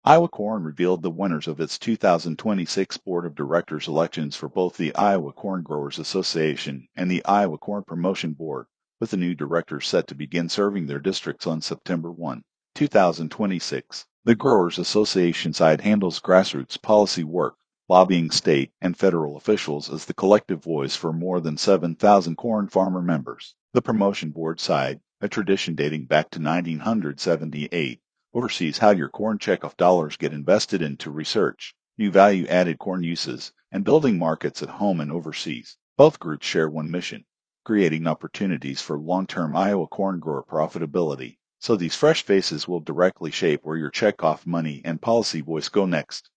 Iowa Corn revealed the winners of its 2026 Board of Directors elections for both the Iowa Corn Growers Association and the Iowa Corn Promotion Board, with the new directors set to begin serving their districts on September 1, 2026. The Growers Association side handles grassroots policy work, lobbying state and federal officials as the collective voice for more than 7,000 corn farmer members. The Promotion Board side, a tradition dating back to 1978, oversees how your corn checkoff dollars get invested into research, new value-added corn uses, and building markets at home and overseas. Both groups share one mission, creating opportunities for long-term Iowa corn grower profitability. So these fresh faces will directly shape where your checkoff money and policy voice go next.